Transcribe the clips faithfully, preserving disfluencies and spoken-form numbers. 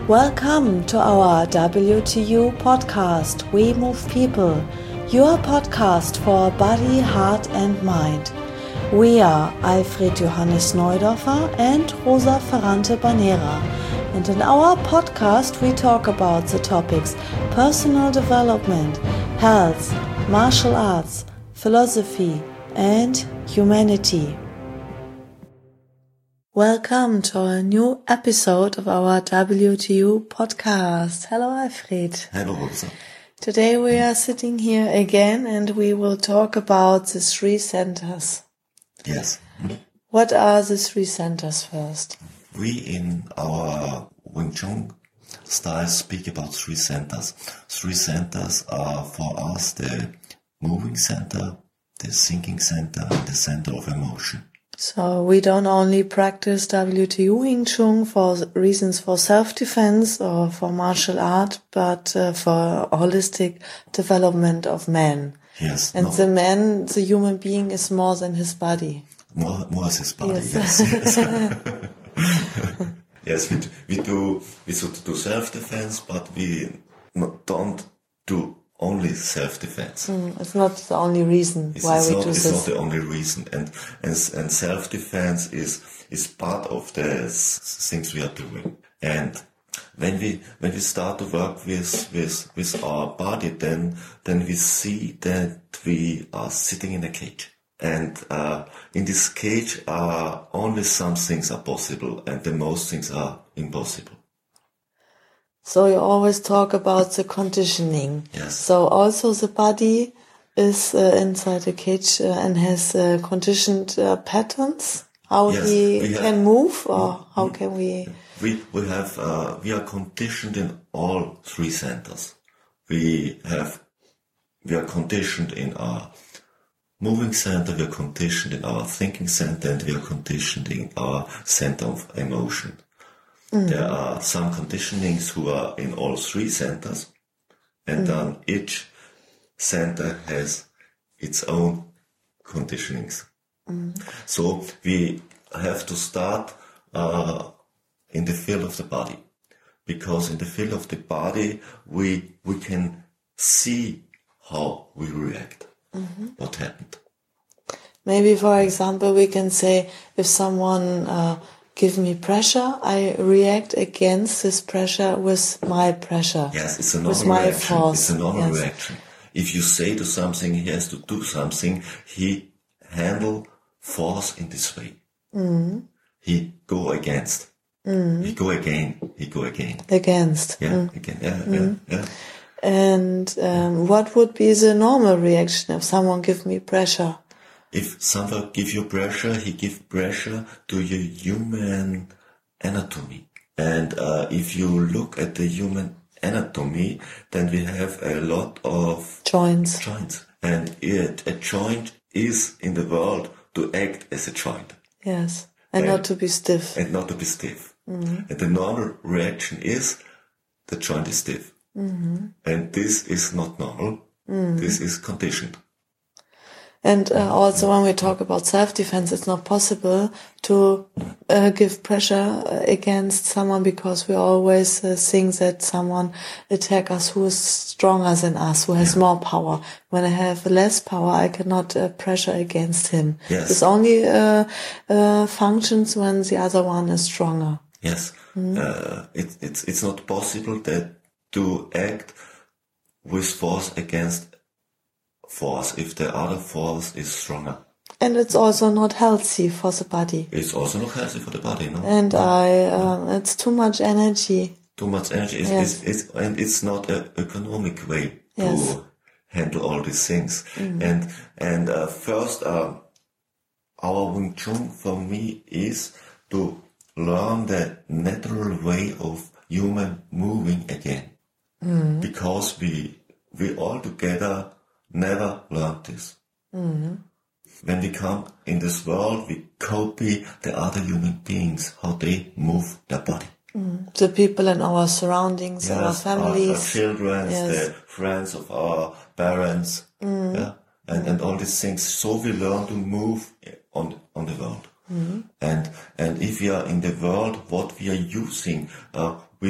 Welcome to our W T U podcast, We Move People, your podcast for body, heart and mind. We are Alfred Johannes Neudorfer and Rosa Ferrante Banera, and in our podcast we talk about the topics personal development, health, martial arts, philosophy and humanity. Welcome to a new episode of our W T U podcast. Hello, Alfred. Hello, Rosa. Today we are sitting here again and we will talk about the three centers. Yes. What are the three centers first? We in our Wing Chun style speak about three centers. Three centers are for us the moving center, the thinking center, and the center of emotion. So we don't only practice W T U Wing Chun for reasons for self-defense or for martial art, but uh, for holistic development of man. Yes. And no. the man, the human being, is more than his body. More, more than his body, Yes. yes. Yes, yes we, we do, we should do self-defense, but we not, don't do only self-defense. Mm, it's not the only reason It's, why it's we not, do it's this. not the only reason, and and, and self-defense is is part of the s- things we are doing. And when we when we start to work with with with our body, then then we see that we are sitting in a cage, and uh, in this cage, uh, only some things are possible, and the most things are impossible. So you always talk about the conditioning. Yes. So also the body is uh, inside the cage uh, and has uh, conditioned uh, patterns, how Yes, he we have- can move, or how can we... We we have uh, we are conditioned in all three centers. We have we are conditioned in our moving center, we are conditioned in our thinking center, and we are conditioned in our center of emotion. Mm. There are some conditionings who are in all three centers, and mm. then each center has its own conditionings. Mm. So we have to start uh, in the field of the body, because in the field of the body we we can see how we react, mm-hmm. what happened. Maybe, for example, we can say if someone uh, gives me pressure, I react against this pressure with my pressure. Yes, it's a normal with my reaction. force. It's a normal Yes. reaction. If you say to something, he has to do something, he handle force in this way. Mm. He go against. Mm. He go again. He go again. Against. Yeah, Mm. again. Yeah, Mm. yeah, yeah. And um, what would be the normal reaction if someone gives me pressure? If someone give you pressure, he give pressure to your human anatomy. And uh, if you look at the human anatomy, then we have a lot of Joints. joints. And it, a joint is in the world to act as a joint. Yes. And, And- not to be stiff. And not to be stiff. Mm-hmm. And the normal reaction is the joint is stiff. Mm-hmm. And this is not normal. Mm-hmm. This is conditioned. And uh, also when we talk about self-defense, it's not possible to uh, give pressure against someone because we always uh, think that someone attack us who is stronger than us, who has Yeah. more power. When I have less power, I cannot uh, pressure against him. Yes. This only uh, uh, functions when the other one is stronger. Yes. Mm-hmm. Uh, it, it's, it's not possible that to act with force against force if the other force is stronger. And it's also not healthy for the body. It's also not healthy for the body, no? And I, um, it's too much energy. Too much energy. It's, Yes. it's, it's, and it's not an economic way Yes. to handle all these things. Mm-hmm. And, and, uh, first, uh, our Wing Chun for me is to learn the natural way of human moving again. Mm-hmm. Because we, we all together never learned this. Mm-hmm. When we come in this world, we copy the other human beings, how they move their body. Mm. The people in our surroundings, our Yes, families. our, our children, Yes. the friends of our parents, mm. yeah, and, and all these things. So we learn to move on on the world. Mm. And and if we are in the world, what we are using, uh, we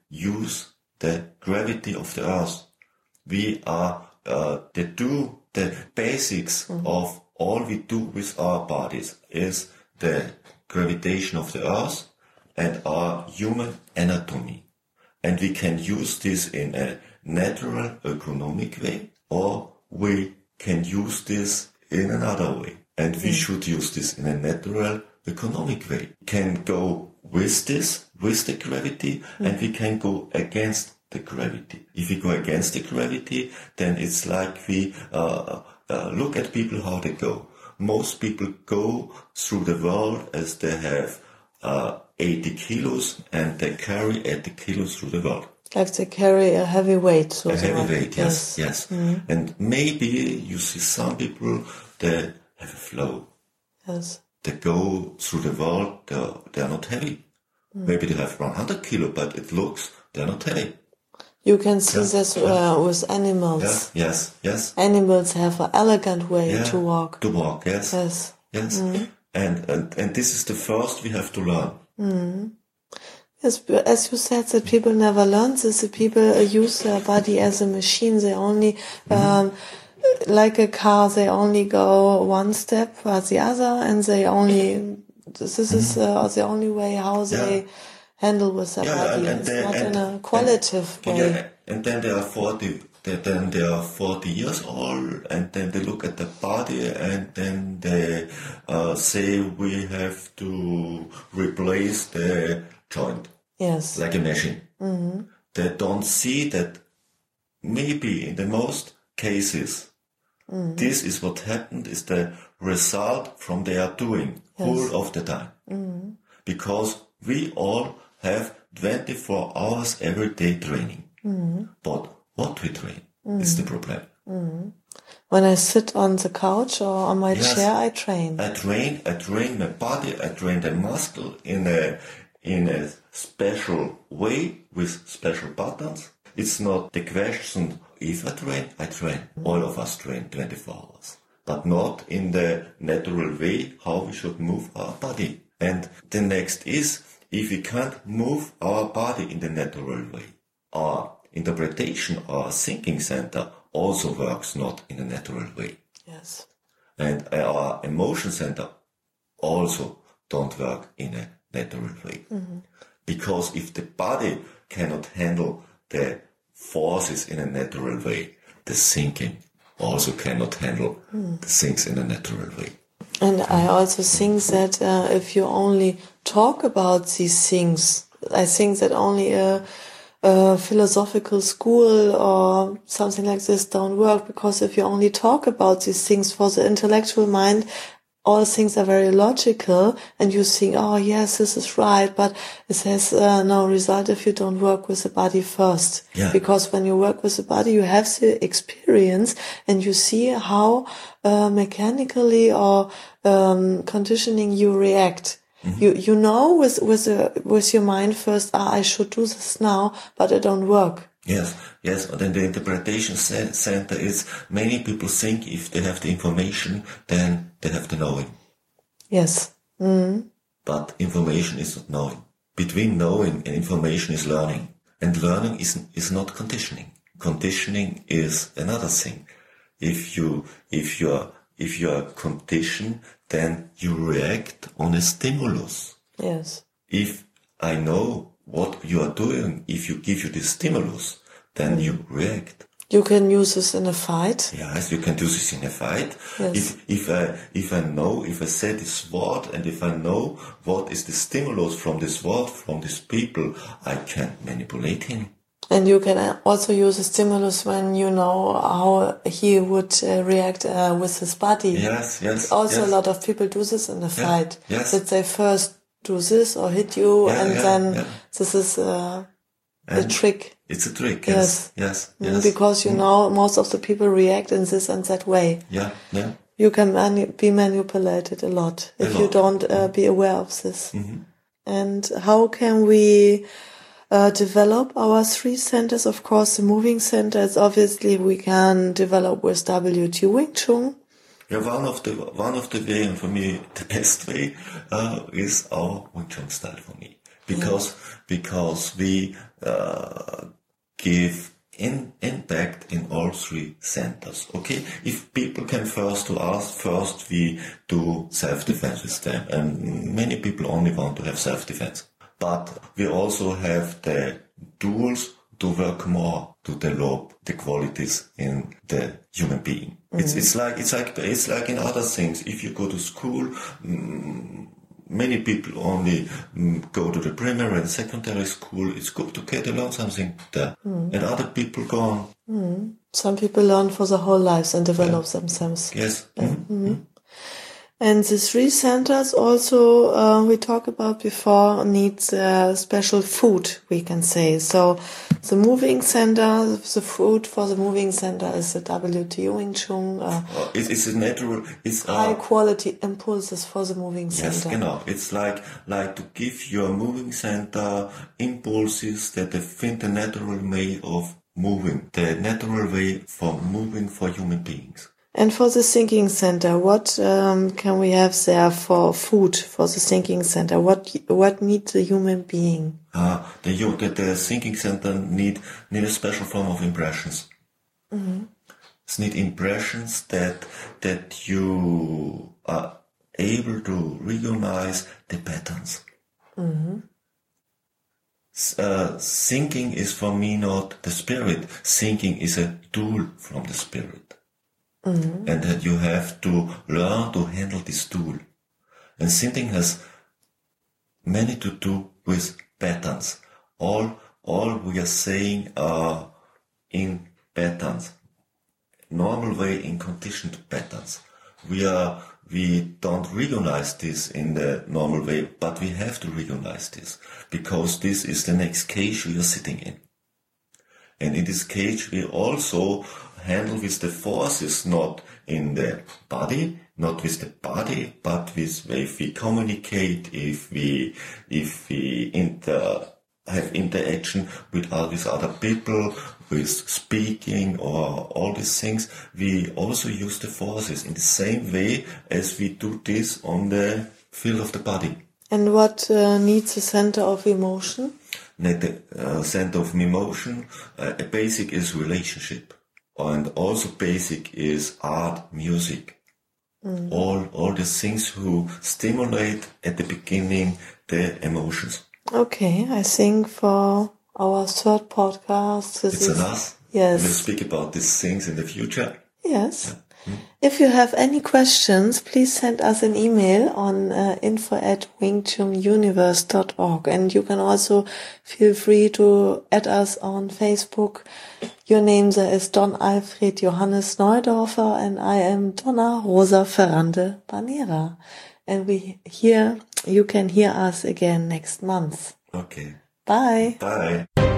use the gravity of the earth. We are uh, the do the basics mm-hmm. of all we do with our bodies is the gravitation of the earth and our human anatomy. And we can use this in a natural economic way, or we can use this in another way. And we mm-hmm. should use this in a natural economic way. We can go with this, with the gravity, mm-hmm. and we can go against the gravity. If we go against the gravity, then it's like we uh, uh, look at people how they go. Most people go through the world as they have uh, eighty kilos and they carry eighty kilos through the world. Like they carry a heavy weight. So a heavy weight, yes, yes. yes. Mm-hmm. And maybe you see some people, they have a flow. Yes. They go through the world, they're, they're not heavy. Mm. Maybe they have one hundred kilo, but it looks they're not heavy. You can see yeah. this uh, with animals. Yeah. Yes, yes. Animals have an elegant way yeah. to walk. To walk, yes. Yes. Yes. Mm. And, and and this is the first we have to learn. Mm. Yes, as you said, that people never learn this. The people use their body as a machine. They only, mm-hmm. um, like a car, they only go one step or the other, and they only, this is mm-hmm. uh, the only way how they yeah. handle with their yeah, body. And it's they, not and, in a qualitative and, way. Yeah, and then they are forty, then they are forty years old, and then they look at the body, and then they uh, say we have to replace the joint. Yes. Like a machine. Mm-hmm. They don't see that maybe in the most cases, mm-hmm. this is what happened, is the result from their doing yes. whole of the time. Mm-hmm. Because we all have twenty-four hours every day training. Mm-hmm. But what we train mm-hmm. is the problem. Mm-hmm. When I sit on the couch or on my yes. chair, I train. I train, I train my body, I train the muscle in a in a special way with special buttons. It's not the question if I train, I train. All of us train twenty-four hours. But not in the natural way how we should move our body. And the next is, if we can't move our body in the natural way, our interpretation, our thinking center also works not in a natural way. Yes. And our emotion center also don't work in a natural way. Mm-hmm. Because if the body cannot handle the forces in a natural way, the thinking also cannot handle mm. the things in a natural way. And I also think that uh, if you only talk about these things, I think that only a, a philosophical school or something like this don't work, because if you only talk about these things for the intellectual mind, all things are very logical, and you think, oh yes, this is right, but it has uh, no result if you don't work with the body first. Yeah. Because when you work with the body, you have the experience, and you see how uh, mechanically or um, conditioning you react. Mm-hmm. You you know with with uh, with your mind first, ah, I should do this now, but it don't work. Yes, yes, and then the interpretation center is, many people think if they have the information, then they have the knowing. Yes. Mm-hmm. But information is not knowing. Between knowing and information is learning. And learning is is not conditioning. Conditioning is another thing. If you, if you are, if you are conditioned, then you react on a stimulus. Yes. If I know what you are doing, if you give you the stimulus, then mm. you react. You can use this in a fight. Yes, you can do this in a fight. Yes. If if I if I know, if I say this word, and if I know what is the stimulus from this word, from these people, I can manipulate him. And you can also use a stimulus when you know how he would uh, react uh, with his body. Yes, yes. Also, yes. a lot of people do this in a fight. Yes. That they first do this or hit you, yeah, and yeah, then yeah. this is uh, a trick. It's a trick, yes, yes, yes. yes. Because you mm. know most of the people react in this and that way. Yeah, yeah. You can manu- be manipulated a lot if a lot. you don't uh, be aware of this. Mm-hmm. And how can we uh, develop our three centers? Of course, the moving centers, obviously, we can develop with W T Wing Chun. Yeah, one of the one of the way, and for me the best way, uh, is our Wing Chun style for me. because yeah. because we uh, give in, impact in all three centers. Okay, if people can first to us, first we do self-defense with them, and many people only want to have self-defense. But we also have the tools to work more to develop the qualities in the human being. Mm-hmm. It's it's like it's like it's like in other things. If you go to school, mm, many people only mm, go to the primary and secondary school. It's good to get to learn something there, mm-hmm. and other people go on. Mm-hmm. Some people learn for the whole lives and develop yeah. themselves. Yes. Mm-hmm. Mm-hmm. And the three centers also, uh, we talked about before, needs uh, special food, we can say. So the moving center, the food for the moving center is the W T O Wing Chun. Uh, uh, it's, it's a natural, it's uh, high quality impulses for the moving center. Yes, genau. It's like, like to give your moving center impulses that they find the natural way of moving, the natural way for moving for human beings. And for the thinking center, what um, can we have there for food for the thinking center? What what needs the human being? Uh, the, the the thinking center need need a special form of impressions. Mm-hmm. It's need impressions that that you are able to recognize the patterns. Mm-hmm. Uh, thinking is for me not the spirit. Thinking is a tool from the spirit. Mm-hmm. And that you have to learn to handle this tool. And thinking has many to do with patterns. All, all we are saying are in patterns. Normal way in conditioned patterns. We are, we don't recognize this in the normal way, but we have to recognize this. Because this is the next cage we are sitting in. And in this cage we also handle with the forces, not in the body, not with the body, but with if we communicate, if we if we inter have interaction with uh, with other people, with speaking or all these things, we also use the forces in the same way as we do this on the field of the body. And what uh, needs a center of emotion? The uh, center of emotion, uh, a basic is relationship. And also basic is art, music. Mm. All all the things who stimulate at the beginning the emotions. Okay, I think for our third podcast, this it's is enough. Yes, we'll speak about these things in the future. Yes. Yeah. Hmm? If you have any questions, please send us an email on uh, info at wing chun universe dot org, and you can also feel free to add us on Facebook. Your name there is Don Alfred Johannes Neudorfer, and I am Donna Rosa Ferrante Banera. And we hear, you can hear us again next month. Okay. Bye. Bye.